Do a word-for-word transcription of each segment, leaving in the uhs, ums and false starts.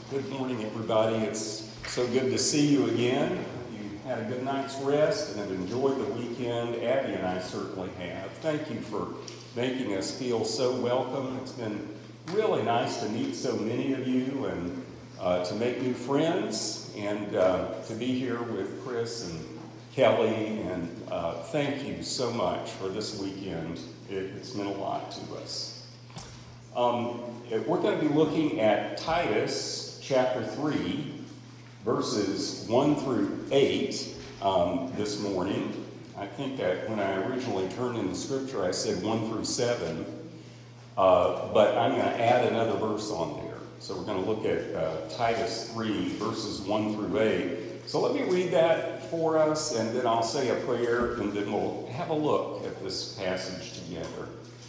Good morning, everybody. It's so good to see you again. You had a good night's rest and have enjoyed the weekend. Abby and I certainly have. Thank you for making us feel so welcome. It's been really nice to meet so many of you and uh, to make new friends and uh, to be here with Chris and Kelly. And uh, thank you so much for this weekend. It, it's meant a lot to us. Um, we're going to be looking at Titus chapter three, verses one through eight um, this morning. I think that when I originally turned in the scripture, I said one through seven, uh, but I'm going to add another verse on there. So we're going to look at uh, Titus three, verses one through eight. So let me read that for us, and then I'll say a prayer, and then we'll have a look at this passage together.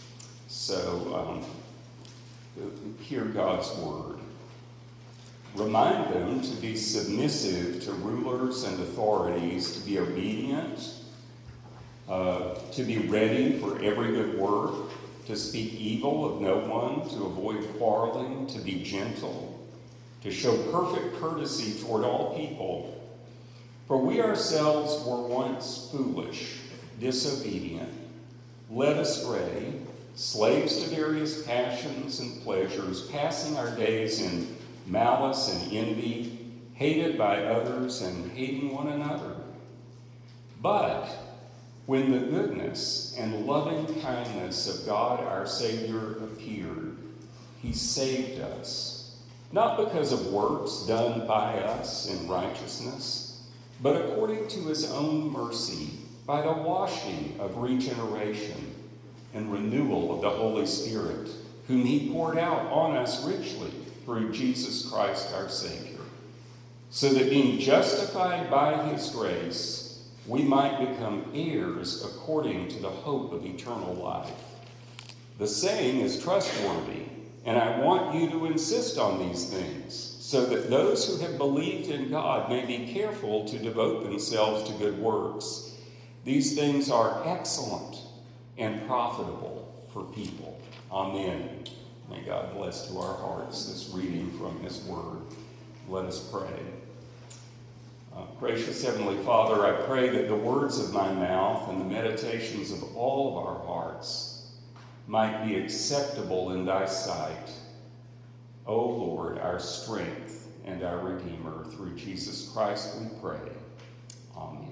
So um, hear God's word. Remind them to be submissive to rulers and authorities, to be obedient, uh, to be ready for every good work, to speak evil of no one, to avoid quarreling, to be gentle, to show perfect courtesy toward all people. For we ourselves were once foolish, disobedient, led astray, slaves to various passions and pleasures, passing our days in malice and envy, hated by others and hating one another. But when the goodness and loving kindness of God our Savior appeared, he saved us, not because of works done by us in righteousness, but according to his own mercy, by the washing of regeneration and renewal of the Holy Spirit, whom he poured out on us richly through Jesus Christ our Savior, so that being justified by his grace, we might become heirs according to the hope of eternal life. The saying is trustworthy, and I want you to insist on these things, so that those who have believed in God may be careful to devote themselves to good works. These things are excellent and profitable for people. Amen. May God bless to our hearts this reading from his word. Let us pray. Uh, gracious Heavenly Father, I pray that the words of my mouth and the meditations of all of our hearts might be acceptable in thy sight. O Lord, our strength and our Redeemer, through Jesus Christ we pray. Amen.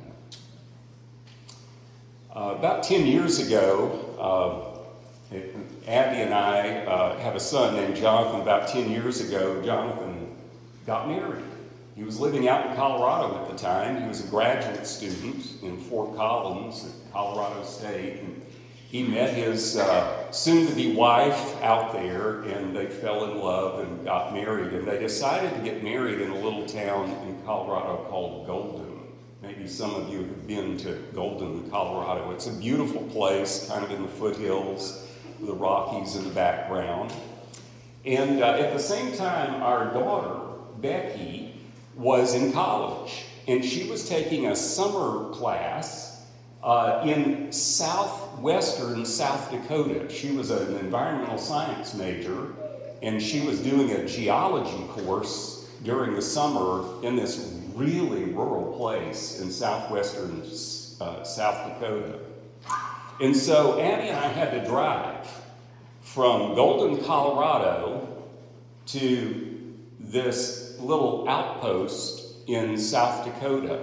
Uh, about ten years ago, uh, It, Abby and I uh, have a son named Jonathan. About ten years ago, Jonathan got married. He was living out in Colorado at the time. He was a graduate student in Fort Collins at Colorado State. And he met his uh, soon-to-be wife out there, and they fell in love and got married. And they decided to get married in a little town in Colorado called Golden. Maybe some of you have been to Golden, Colorado. It's a beautiful place, kind of in the foothills, the Rockies in the background. And uh, at the same time, our daughter, Becky, was in college. And she was taking a summer class uh, in southwestern South Dakota. She was an environmental science major, and she was doing a geology course during the summer in this really rural place in southwestern uh, South Dakota. And so Abby and I had to drive from Golden, Colorado to this little outpost in South Dakota.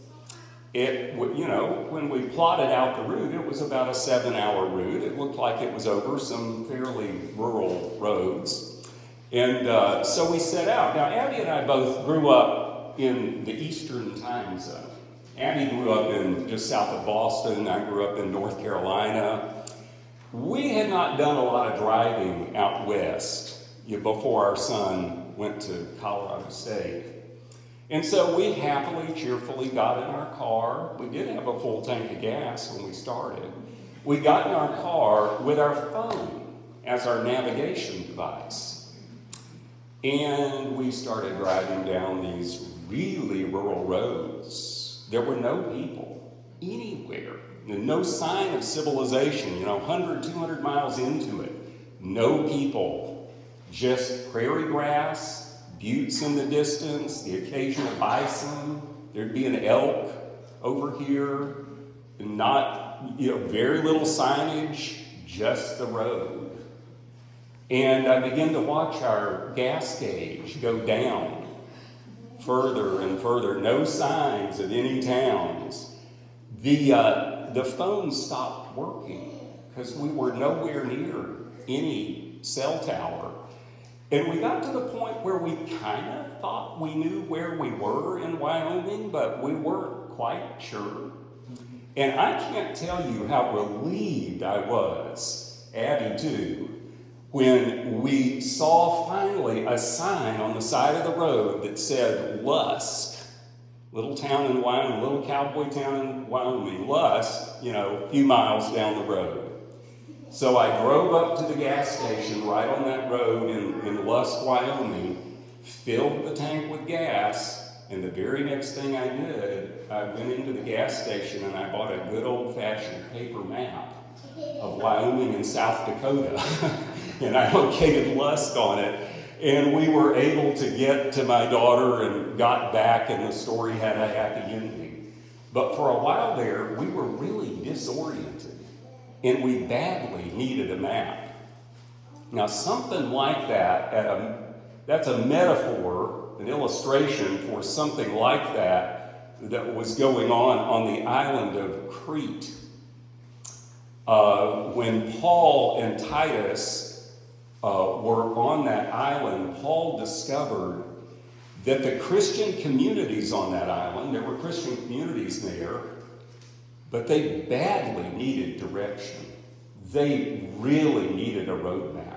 It, you know, when we plotted out the route, it was about a seven-hour route. It looked like it was over some fairly rural roads. And uh, so we set out. Now, Abby and I both grew up in the Eastern time zone. Abby grew up in just south of Boston. I grew up in North Carolina. We had not done a lot of driving out west before our son went to Colorado State. And so we happily, cheerfully got in our car. We did have a full tank of gas when we started. We got in our car with our phone as our navigation device. And we started driving down these really rural roads. There were no people anywhere. No sign of civilization, you know, one hundred, two hundred miles into it. No people. Just prairie grass, buttes in the distance, the occasional bison. There'd be an elk over here, and not, you know, very little signage, just the road. And I began to watch our gas gauge go down further and further. No signs of any towns. The, uh, the phone stopped working because we were nowhere near any cell tower. And we got to the point where we kind of thought we knew where we were in Wyoming, but we weren't quite sure. And I can't tell you how relieved I was, Abby too, when we saw finally a sign on the side of the road that said Lusk, little town in Wyoming, little cowboy town in Wyoming, Lusk, you know, a few miles down the road. So I drove up to the gas station right on that road in, in Lusk, Wyoming, filled the tank with gas, and the very next thing I did, I went into the gas station and I bought a good old-fashioned paper map of Wyoming and South Dakota. And I located Lusk on it. And we were able to get to my daughter and got back, and the story had a happy ending. But for a while there, we were really disoriented. And we badly needed a map. Now, something like that, at a, that's a metaphor, an illustration for something like that that was going on on the island of Crete. Uh, when Paul and Titus uh, were on that island, Paul discovered that the Christian communities on that island, there were Christian communities there, but they badly needed direction. They really needed a roadmap.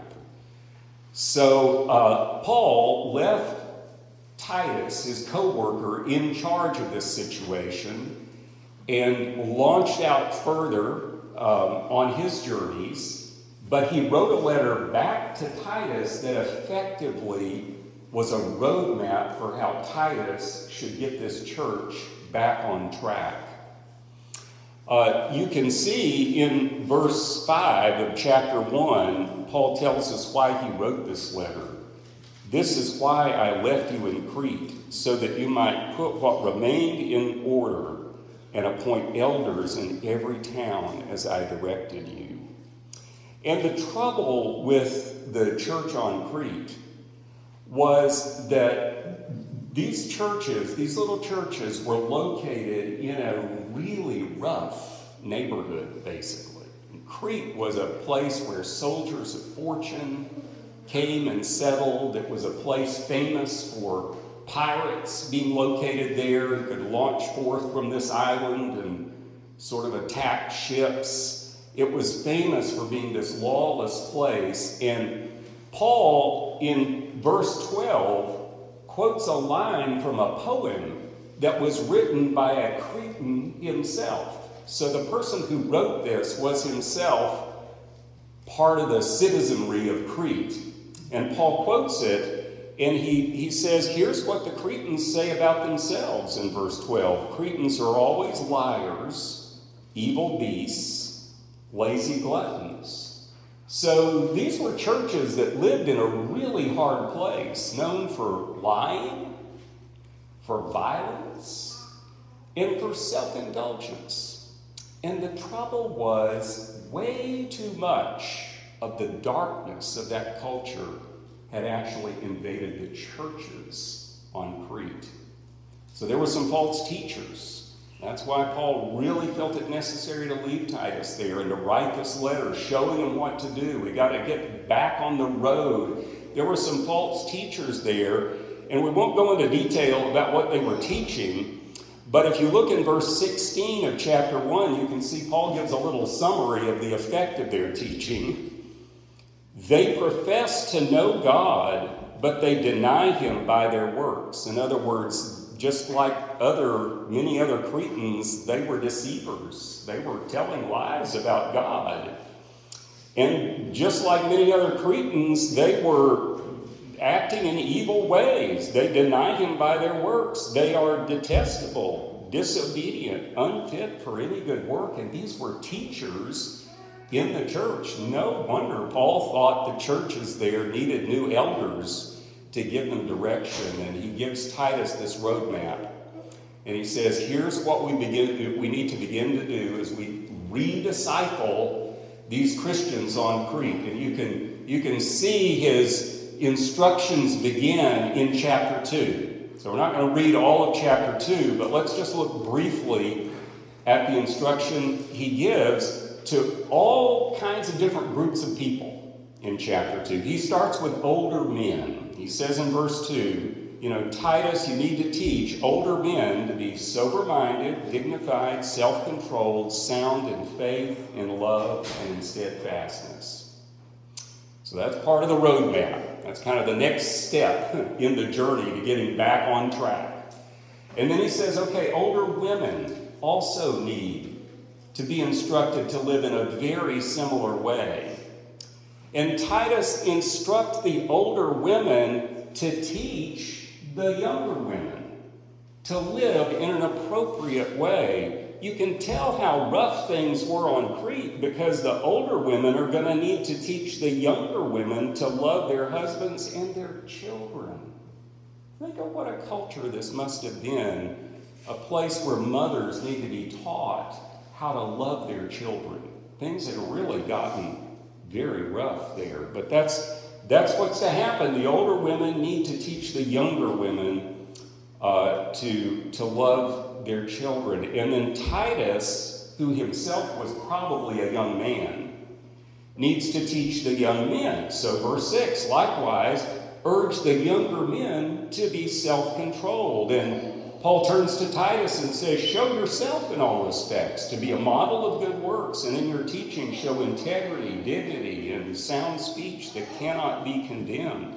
So uh, Paul left Titus, his co-worker, in charge of this situation and launched out further um, on his journeys. But he wrote a letter back to Titus that effectively was a roadmap for how Titus should get this church back on track. Uh, you can see in verse five of chapter one, Paul tells us why he wrote this letter. This is why I left you in Crete, so that you might put what remained in order and appoint elders in every town as I directed you. And the trouble with the church on Crete was that these churches, these little churches, were located in a really rough neighborhood, basically. And Crete was a place where soldiers of fortune came and settled. It was a place famous for pirates being located there who could launch forth from this island and sort of attack ships. It was famous for being this lawless place. And Paul, in verse twelve, quotes a line from a poem that was written by a Cretan himself. So the person who wrote this was himself part of the citizenry of Crete. And Paul quotes it, and he, he says, here's what the Cretans say about themselves in verse twelve. Cretans are always liars, evil beasts, lazy gluttons. So these were churches that lived in a really hard place, known for lying, for violence, and for self-indulgence. And the trouble was, way too much of the darkness of that culture had actually invaded the churches on Crete. So there were some false teachers. That's why Paul really felt it necessary to leave Titus there and to write this letter showing him what to do. We got to get back on the road. There were some false teachers there, and we won't go into detail about what they were teaching, but if you look in verse sixteen of chapter one, you can see Paul gives a little summary of the effect of their teaching. They profess to know God, but they deny him by their works. In other words, just like other many other Cretans, they were deceivers. They were telling lies about God. And just like many other Cretans, they were acting in evil ways. They deny him by their works. They are detestable, disobedient, unfit for any good work. And these were teachers in the church. No wonder Paul thought the churches there needed new elders to give them direction. And he gives Titus this roadmap. And he says, here's what we begin. We need to begin to do as we redisciple these Christians on Crete. And you can, you can see his instructions begin in chapter two. So we're not going to read all of chapter two, but let's just look briefly at the instruction he gives to all kinds of different groups of people in chapter two. He starts with older men. He says in verse two, you know, Titus, you need to teach older men to be sober-minded, dignified, self-controlled, sound in faith, in love, and in steadfastness. So that's part of the roadmap. That's kind of the next step in the journey to getting back on track. And then he says, okay, older women also need to be instructed to live in a very similar way. And Titus instructs the older women to teach the younger women to live in an appropriate way. You can tell how rough things were on Crete because the older women are going to need to teach the younger women to love their husbands and their children. Think of what a culture this must have been, a place where mothers need to be taught how to love their children. Things have really gotten very rough there, but that's That's what's to happen. The older women need to teach the younger women uh, to, to love their children. And then Titus, who himself was probably a young man, needs to teach the young men. So verse six, likewise, urge the younger men to be self-controlled. And Paul turns to Titus and says, show yourself in all respects to be a model of good works, and in your teaching show integrity, dignity, and sound speech that cannot be condemned.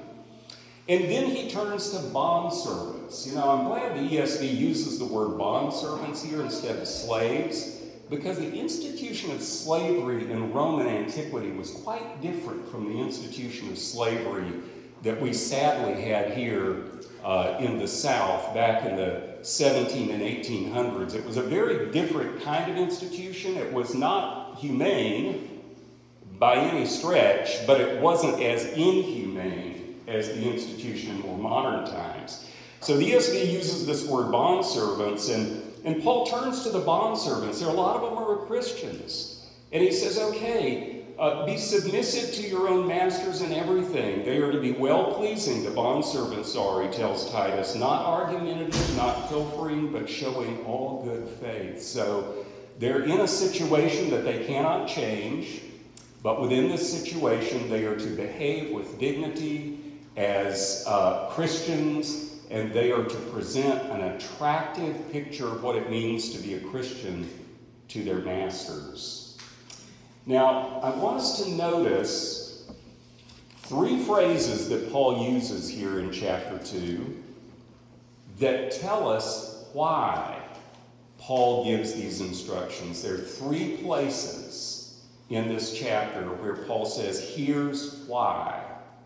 And then he turns to bondservants. You know, I'm glad the E S V uses the word bondservants here instead of slaves, because the institution of slavery in Roman antiquity was quite different from the institution of slavery that we sadly had here uh, in the South back in the seventeen and eighteen hundreds. It was a very different kind of institution. It was not humane by any stretch, but it wasn't as inhumane as the institution in more modern times. So the E S V uses this word bondservants, and, and Paul turns to the bondservants. There are a lot of them are Christians. And he says, okay, Uh, be submissive to your own masters in everything. They are to be well-pleasing, the bondservants are, he tells Titus, not argumentative, not pilfering, but showing all good faith. So they're in a situation that they cannot change, but within this situation they are to behave with dignity as uh, Christians, and they are to present an attractive picture of what it means to be a Christian to their masters. Now, I want us to notice three phrases that Paul uses here in chapter two that tell us why Paul gives these instructions. There are three places in this chapter where Paul says, here's why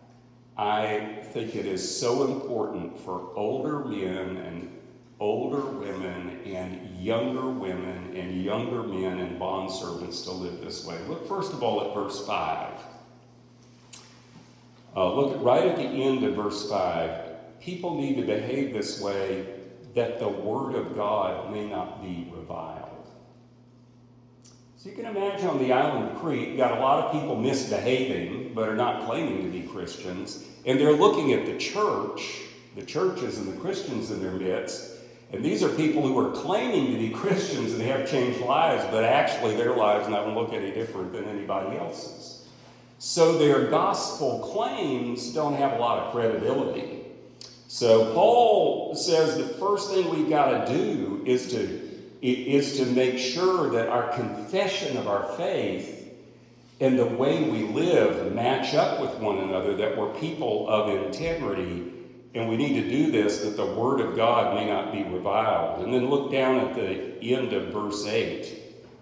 I think it is so important for older men and older women and younger women and younger men and bondservants to live this way. Look first of all at verse five. Uh, look at, right at the end of verse five. People need to behave this way that the word of God may not be reviled. So you can imagine on the island of Crete, you've got a lot of people misbehaving but are not claiming to be Christians, and they're looking at the church, the churches and the Christians in their midst. And these are people who are claiming to be Christians and have changed lives, but actually their lives don't look any different than anybody else's. So their gospel claims don't have a lot of credibility. So Paul says the first thing we've got to do is to, is to make sure that our confession of our faith and the way we live match up with one another, that we're people of integrity. And we need to do this that the word of God may not be reviled. And then look down at the end of verse eight.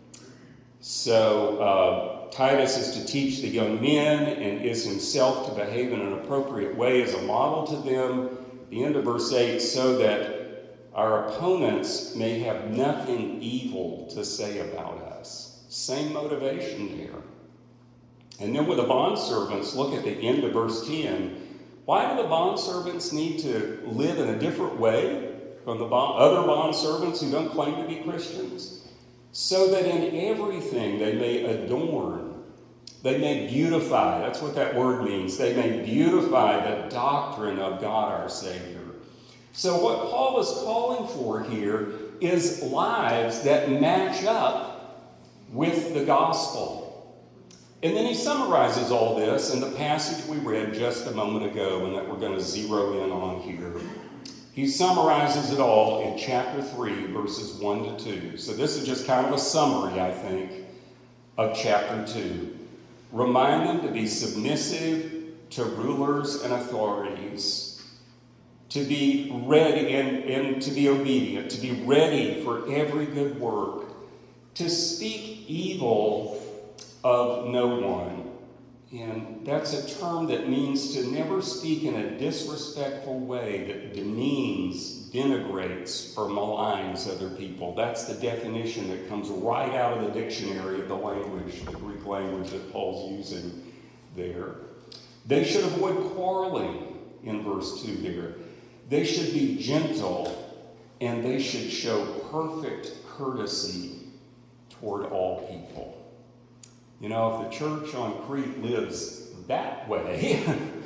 So uh, Titus is to teach the young men and is himself to behave in an appropriate way as a model to them. The end of verse eight, so that our opponents may have nothing evil to say about us. Same motivation there. And then with the bondservants, look at the end of verse ten. Why do the bondservants need to live in a different way from the bond, other bondservants who don't claim to be Christians? So that in everything they may adorn, they may beautify, that's what that word means, they may beautify the doctrine of God our Savior. So what Paul is calling for here is lives that match up with the gospel. And then he summarizes all this in the passage we read just a moment ago and that we're going to zero in on here. He summarizes it all in chapter three, verses one to two. So this is just kind of a summary, I think, of chapter two. Remind them to be submissive to rulers and authorities, to be ready and, and to be obedient, to be ready for every good work, to speak evil of no one. And that's a term that means to never speak in a disrespectful way that demeans, denigrates, or maligns other people. That's the definition that comes right out of the dictionary of the language, the Greek language that Paul's using there. They should avoid quarreling in verse two there. They should be gentle, and they should show perfect courtesy toward all people. You know, if the church on Crete lives that way,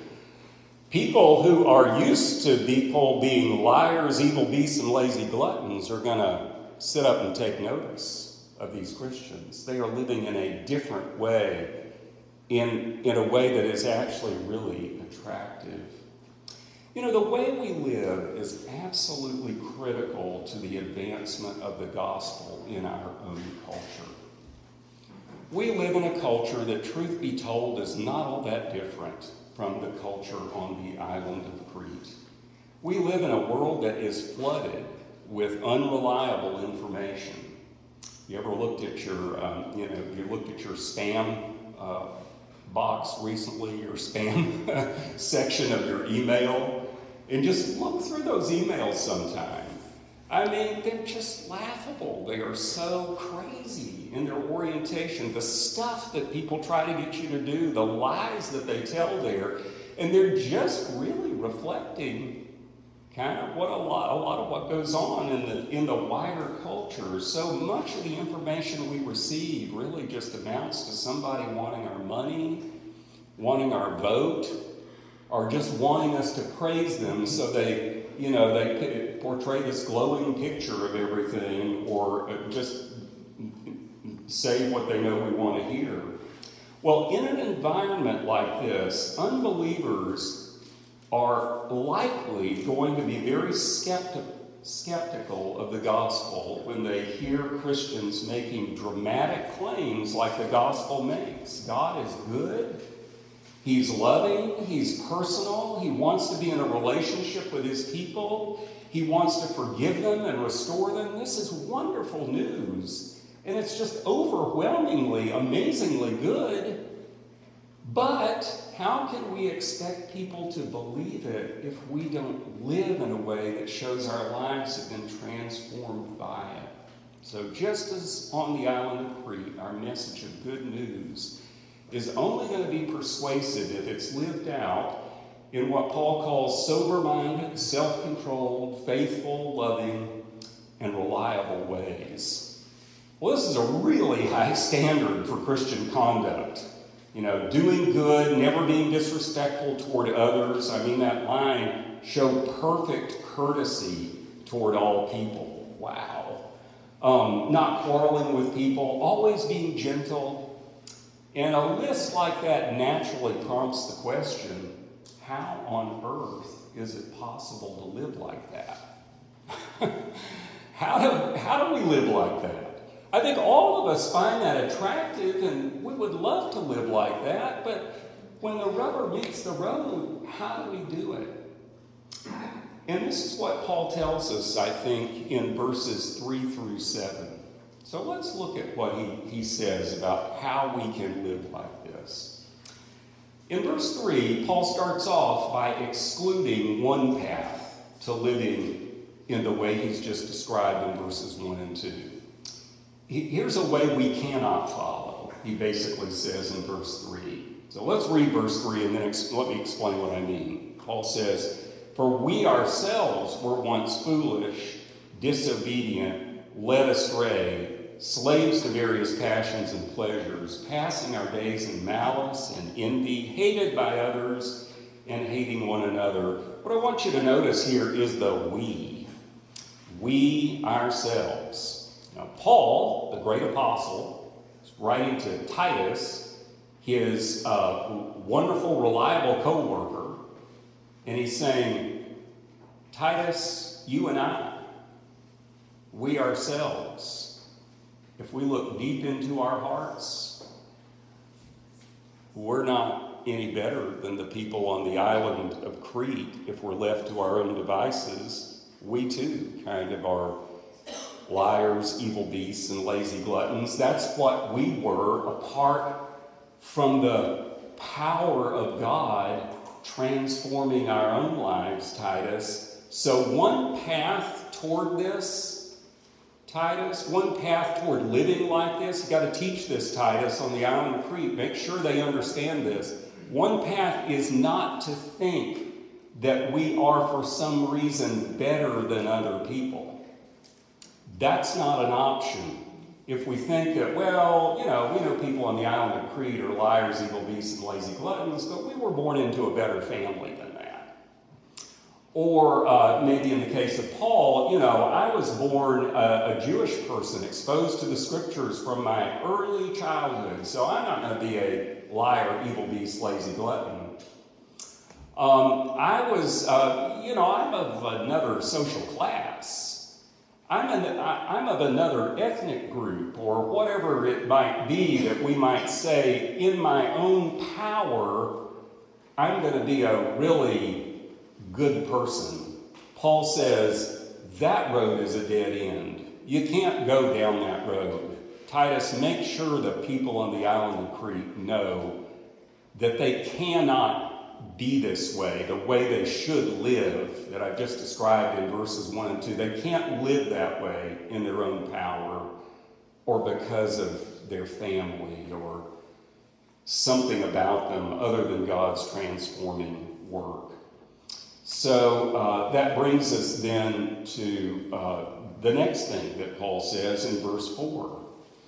people who are used to people being liars, evil beasts, and lazy gluttons are going to sit up and take notice of these Christians. They are living in a different way, in, in a way that is actually really attractive. You know, the way we live is absolutely critical to the advancement of the gospel in our own culture. We live in a culture that, truth be told, is not all that different from the culture on the island of Crete. We live in a world that is flooded with unreliable information. You ever looked at your, um, you know, you looked at your spam uh, box recently, your spam section of your email, and just look through those emails sometime. I mean, they're just laughable. They are so crazy in their orientation. The stuff that people try to get you to do, the lies that they tell there, and they're just really reflecting kind of what a lot, a lot of what goes on in the in the wider culture. So much of the information we receive really just amounts to somebody wanting our money, wanting our vote, or just wanting us to praise them so they, you know, they portray this glowing picture of everything, or just say what they know we want to hear. Well, in an environment like this, unbelievers are likely going to be very skepti- skeptical of the gospel when they hear Christians making dramatic claims like the gospel makes. God is good. He's loving, he's personal, he wants to be in a relationship with his people, he wants to forgive them and restore them. This is wonderful news, and it's just overwhelmingly, amazingly good. But how can we expect people to believe it if we don't live in a way that shows our lives have been transformed by it? So just as on the island of Crete, our message of good news is only going to be persuasive if it's lived out in what Paul calls sober-minded, self-controlled, faithful, loving, and reliable ways. Well, this is a really high standard for Christian conduct. You know, doing good, never being disrespectful toward others. I mean, that line, show perfect courtesy toward all people. Wow. Um, not quarreling with people, always being gentle. And a list like that naturally prompts the question, how on earth is it possible to live like that? how, do, how do we live like that? I think all of us find that attractive, and we would love to live like that, but when the rubber meets the road, how do we do it? And this is what Paul tells us, I think, in verses three through seven. So let's look at what he, he says about how we can live like this. In verse three, Paul starts off by excluding one path to living in the way he's just described in verses one and two. He, here's a way we cannot follow, he basically says in verse three. So let's read verse three and then ex- let me explain what I mean. Paul says, "For we ourselves were once foolish, disobedient, led astray, slaves to various passions and pleasures, passing our days in malice and envy, hated by others and hating one another." What I want you to notice here is the we. We ourselves. Now, Paul, the great apostle, is writing to Titus, his uh, wonderful, reliable co-worker, and he's saying, Titus, you and I, we ourselves, if we look deep into our hearts, we're not any better than the people on the island of Crete. If we're left to our own devices, we too kind of are liars, evil beasts, and lazy gluttons. That's what we were apart from the power of God transforming our own lives, Titus. So one path toward this, Titus, one path toward living like this, you've got to teach this, Titus, on the island of Crete. Make sure they understand this. One path is not to think that we are for some reason better than other people. That's not an option. If we think that, well, you know, we know people on the island of Crete are liars, evil beasts, and lazy gluttons, but we were born into a better family than that. Or uh, maybe in the case of Paul, you know, I was born a, a Jewish person, exposed to the scriptures from my early childhood, so I'm not going to be a liar, evil beast, lazy glutton. Um, I was, uh, you know, I'm of another social class. I'm, an, I'm of another ethnic group, or whatever it might be that we might say, in my own power, I'm going to be a really good person. Paul says that road is a dead end. You can't go down that road. Titus, make sure the people on the island of Crete know that they cannot be this way, the way they should live, that I've just described in verses one and two. They can't live that way in their own power or because of their family or something about them other than God's transforming work. So uh, that brings us then to uh, the next thing that Paul says in verse four.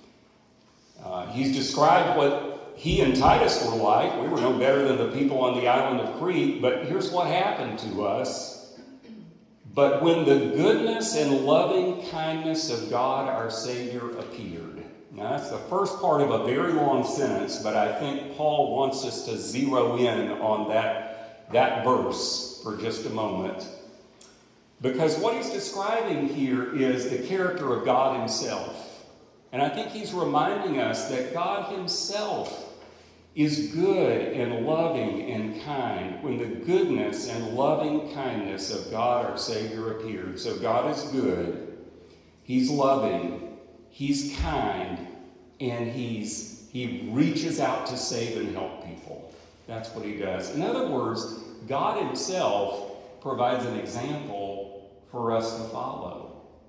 Uh, he's described what he and Titus were like. We were no better than the people on the island of Crete, but here's what happened to us. But when the goodness and loving kindness of God our Savior appeared. Now that's the first part of a very long sentence, but I think Paul wants us to zero in on that, that verse for just a moment. Because what he's describing here is the character of God himself. And I think he's reminding us that God himself is good and loving and kind when the goodness and loving kindness of God our Savior appeared. So God is good, he's loving, he's kind, and he's he reaches out to save and help people. That's what he does. In other words, God himself provides an example for us to follow.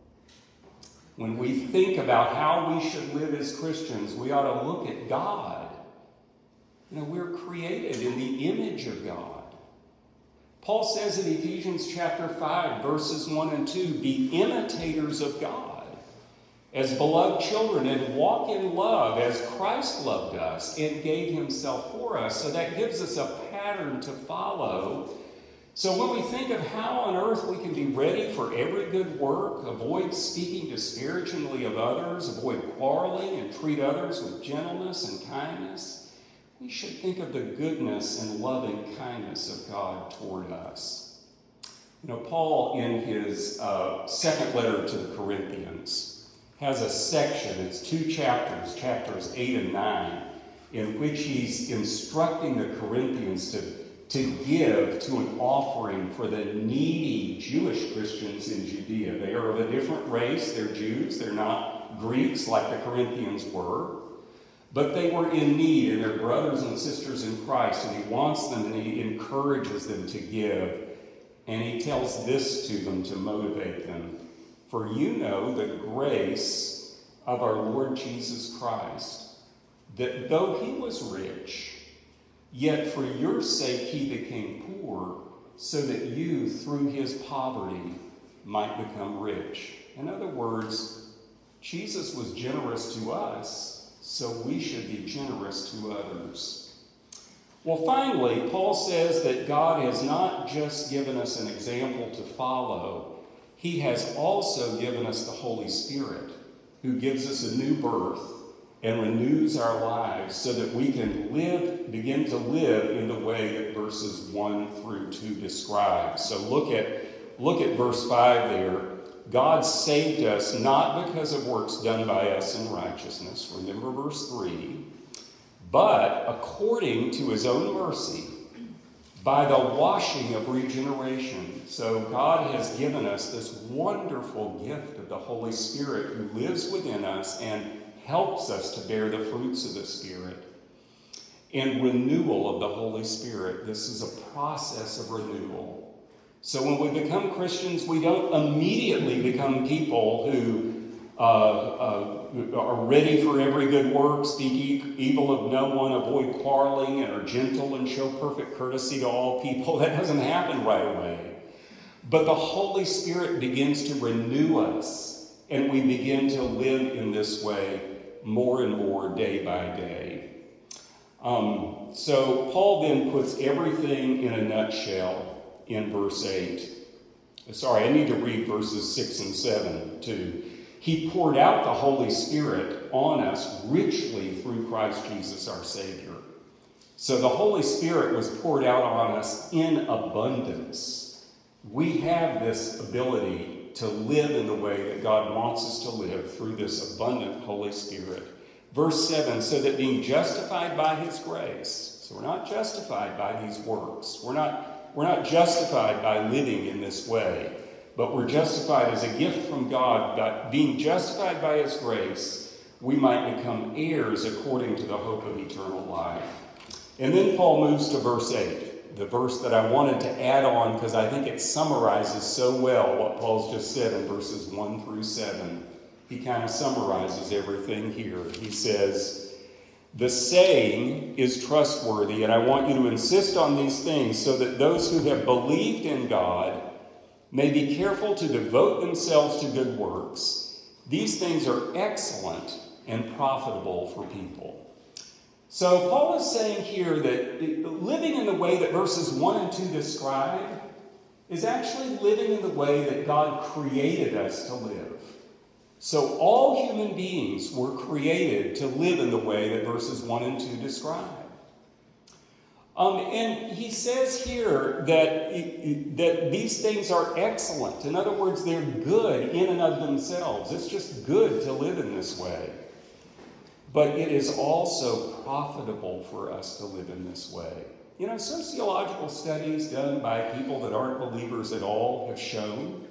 When we think about how we should live as Christians, we ought to look at God. You know, we're created in the image of God. Paul says in Ephesians chapter five, verses one and two, be imitators of God as beloved children and walk in love as Christ loved us and gave himself for us. So that gives us a pattern to follow. So when we think of how on earth we can be ready for every good work, avoid speaking disparagingly of others, avoid quarreling, and treat others with gentleness and kindness, we should think of the goodness and loving kindness of God toward us. You know, Paul, in his uh, second letter to the Corinthians, has a section, it's two chapters, chapters eight and nine, in which he's instructing the Corinthians to to give to an offering for the needy Jewish Christians in Judea. They are of a different race. They're Jews. They're not Greeks like the Corinthians were. But they were in need, and they're brothers and sisters in Christ, and he wants them and he encourages them to give. And he tells this to them to motivate them. For you know the grace of our Lord Jesus Christ, that though he was rich, yet for your sake he became poor, so that you, through his poverty, might become rich. In other words, Jesus was generous to us, so we should be generous to others. Well, finally, Paul says that God has not just given us an example to follow, he has also given us the Holy Spirit, who gives us a new birth and renews our lives so that we can live, begin to live in the way that verses one through two describe. So look at, look at verse five there. God saved us not because of works done by us in righteousness, remember verse three, but according to his own mercy, by the washing of regeneration. So God has given us this wonderful gift of the Holy Spirit who lives within us and helps us to bear the fruits of the Spirit. And renewal of the Holy Spirit. This is a process of renewal. So when we become Christians, we don't immediately become people who uh, uh, are ready for every good work, speak e- evil of no one, avoid quarreling, and are gentle and show perfect courtesy to all people. That doesn't happen right away. But the Holy Spirit begins to renew us, and we begin to live in this way more and more day by day. Um, so Paul then puts everything in a nutshell in verse eight. Sorry, I need to read verses six and seven too. He poured out the Holy Spirit on us richly through Christ Jesus our Savior. So the Holy Spirit was poured out on us in abundance. We have this ability to live in the way that God wants us to live through this abundant Holy Spirit. Verse seven, so that being justified by his grace, so we're not justified by these works. We're not, we're not justified by living in this way, but we're justified as a gift from God. But being justified by his grace, we might become heirs according to the hope of eternal life. And then Paul moves to verse eight, the verse that I wanted to add on because I think it summarizes so well what Paul's just said in verses one through seven. He kind of summarizes everything here. He says, the saying is trustworthy, and I want you to insist on these things so that those who have believed in God may be careful to devote themselves to good works. These things are excellent and profitable for people. So Paul is saying here that living in the way that verses one and two describe is actually living in the way that God created us to live. So all human beings were created to live in the way that verses one and two describe. Um, and he says here that, that these things are excellent. In other words, they're good in and of themselves. It's just good to live in this way. But it is also profitable for us to live in this way. You know, sociological studies done by people that aren't believers at all have shown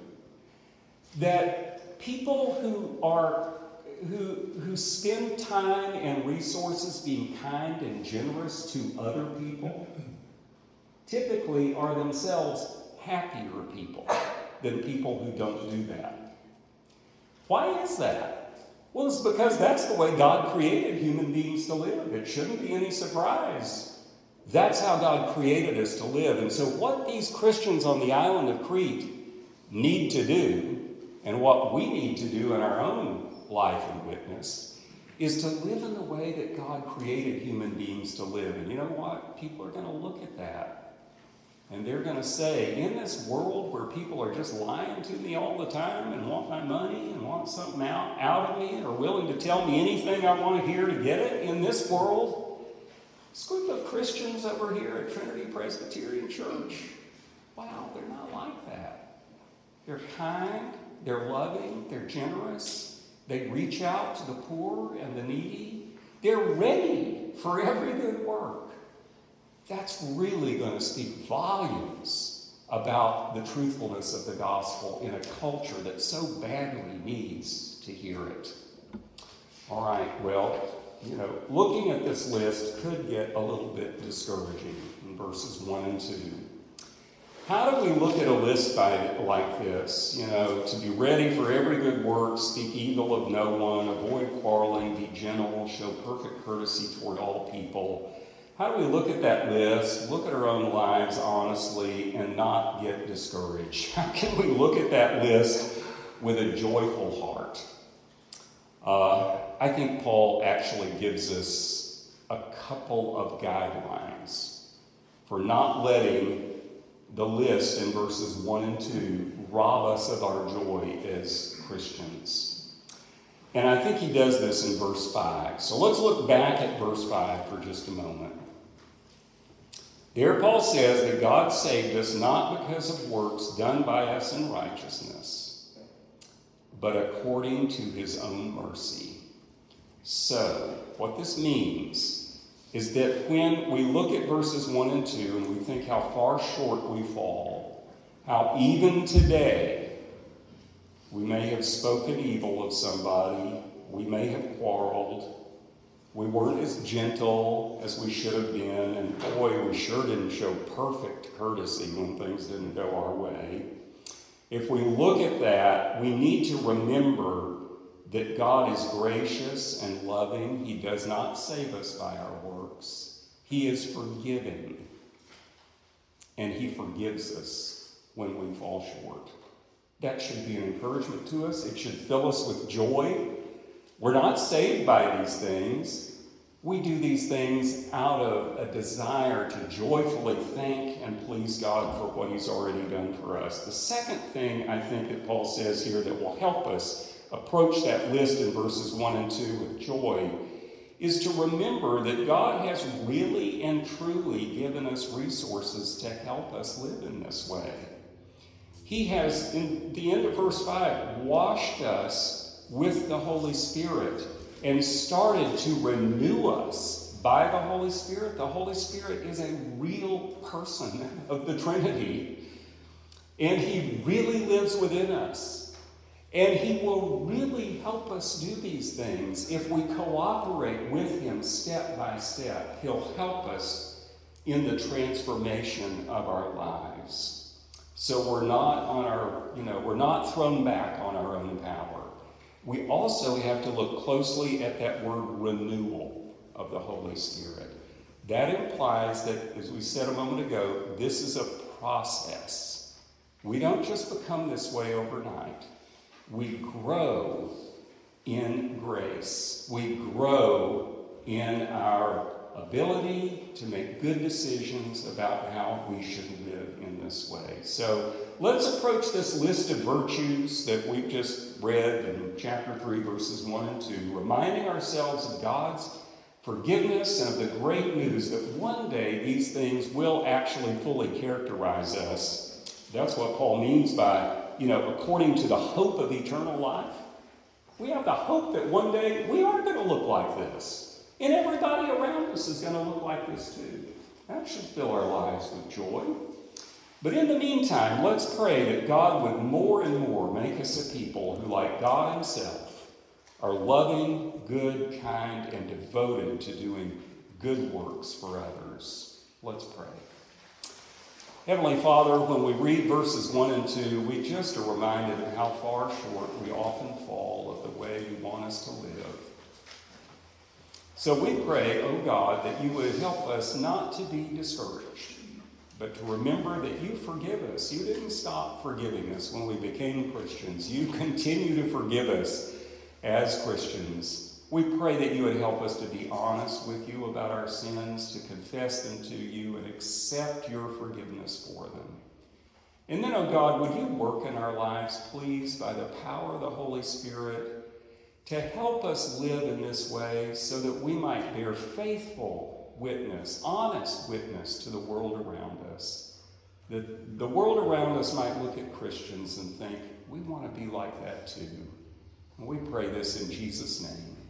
that people who are who who spend time and resources being kind and generous to other people typically are themselves happier people than people who don't do that. Why is that? Well, it's because that's the way God created human beings to live. It shouldn't be any surprise. That's how God created us to live. And so what these Christians on the island of Crete need to do, and what we need to do in our own life and witness, is to live in the way that God created human beings to live. And you know what? People are going to look at that. And they're going to say, in this world where people are just lying to me all the time and want my money and want something out, out of me and are willing to tell me anything I want to hear to get it, in this world, this group of Christians over here at Trinity Presbyterian Church, wow, they're not like that. They're kind. They're loving, they're generous, they reach out to the poor and the needy. They're ready for every good work. That's really going to speak volumes about the truthfulness of the gospel in a culture that so badly needs to hear it. All right, well, you know, looking at this list could get a little bit discouraging in verses one and two. How do we look at a list by, like this? You know, to be ready for every good work, speak evil of no one, avoid quarreling, be gentle, show perfect courtesy toward all people. How do we look at that list, look at our own lives honestly, and not get discouraged? How can we look at that list with a joyful heart? Uh, I think Paul actually gives us a couple of guidelines for not letting the list in verses one and two rob us of our joy as Christians. And I think he does this in verse five. So let's look back at verse five for just a moment. There Paul says that God saved us not because of works done by us in righteousness, but according to his own mercy. So, what this means is that when we look at verses one and two and we think how far short we fall, how even today we may have spoken evil of somebody, we may have quarreled, we weren't as gentle as we should have been, and boy, we sure didn't show perfect courtesy when things didn't go our way. If we look at that, we need to remember that God is gracious and loving. He does not save us by our works. He is forgiving, and he forgives us when we fall short. That should be an encouragement to us. It should fill us with joy. We're not saved by these things. We do these things out of a desire to joyfully thank and please God for what he's already done for us. The second thing I think that Paul says here that will help us approach that list in verses one and two with joy is to remember that God has really and truly given us resources to help us live in this way. He has, in the end of verse five, washed us with the Holy Spirit and started to renew us by the Holy Spirit. The Holy Spirit is a real person of the Trinity, and he really lives within us. And he will really help us do these things if we cooperate with him step by step. He'll help us in the transformation of our lives. So we're not on our, you know, we're not thrown back on our own power. We also have to look closely at that word renewal of the Holy Spirit. That implies that, as we said a moment ago, this is a process. We don't just become this way overnight. We grow in grace. We grow in our ability to make good decisions about how we should live in this way. So let's approach this list of virtues that we've just read in chapter three, verses one and two, reminding ourselves of God's forgiveness and of the great news that one day these things will actually fully characterize us. That's what Paul means by, you know, according to the hope of eternal life. We have the hope that one day we are going to look like this. And everybody around us is going to look like this too. That should fill our lives with joy. But in the meantime, let's pray that God would more and more make us a people who, like God himself, are loving, good, kind, and devoted to doing good works for others. Let's pray. Heavenly Father, when we read verses one and two, we just are reminded of how far short we often fall of the way you want us to live. So we pray, oh God, that you would help us not to be discouraged, but to remember that you forgive us. You didn't stop forgiving us when we became Christians. You continue to forgive us as Christians. We pray that you would help us to be honest with you about our sins, to confess them to you, and accept your forgiveness for them. And then, oh God, would you work in our lives, please, by the power of the Holy Spirit, to help us live in this way so that we might bear faithful witness, honest witness to the world around us. That the world around us might look at Christians and think, we want to be like that too. And we pray this in Jesus' name.